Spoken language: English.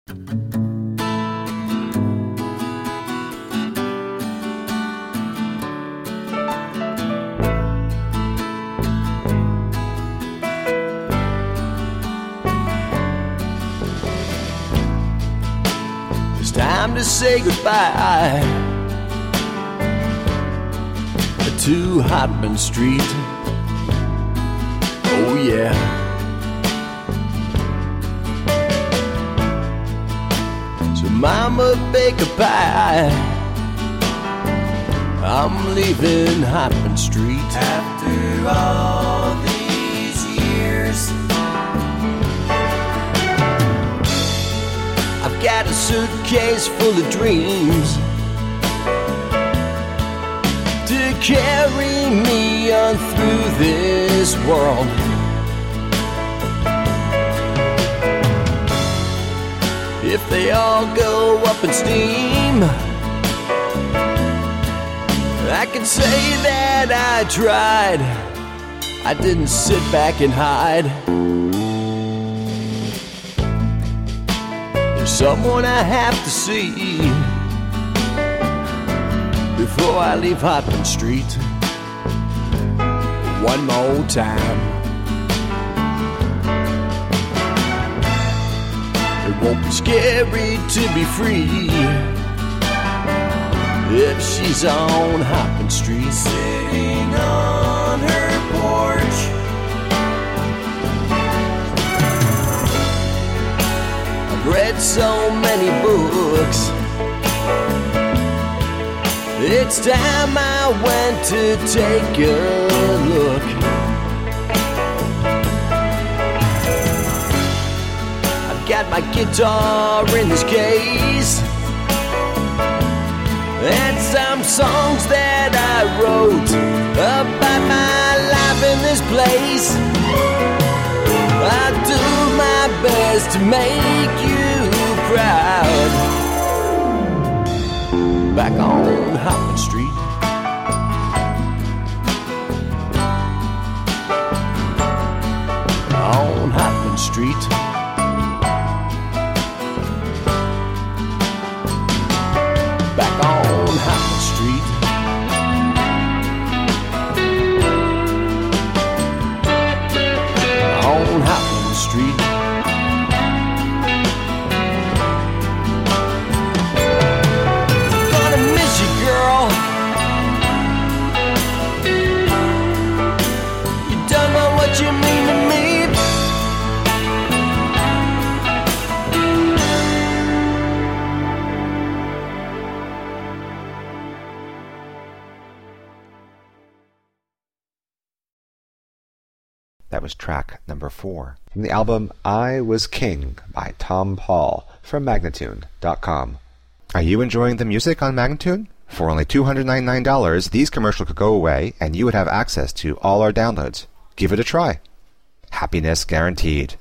It's time to say goodbye to Hotman Street. Oh yeah. So mama, bake a pie, I'm leaving Hotman Street. After all these years, I've got a suitcase full of dreams to carry me on through this world. If they all go up in steam, I can say that I tried. I didn't sit back and hide. There's someone I have to see before I leave Hotman Street one more time. It won't be scary to be free if she's on Hotman Street, sitting on her porch. I've read so many books, it's time I went to take a look. I've got my guitar in this case and some songs that I wrote about my life in this place. I do my best to make you proud. Back on Hotman Street, on Hotman Street. Back on Hotman Street. On Hotman Street. That was track number 4 from the album I Was King by Tom Paul from Magnatune.com. Are you enjoying the music on Magnatune? For only $299, these commercials could go away and you would have access to all our downloads. Give it a try. Happiness guaranteed.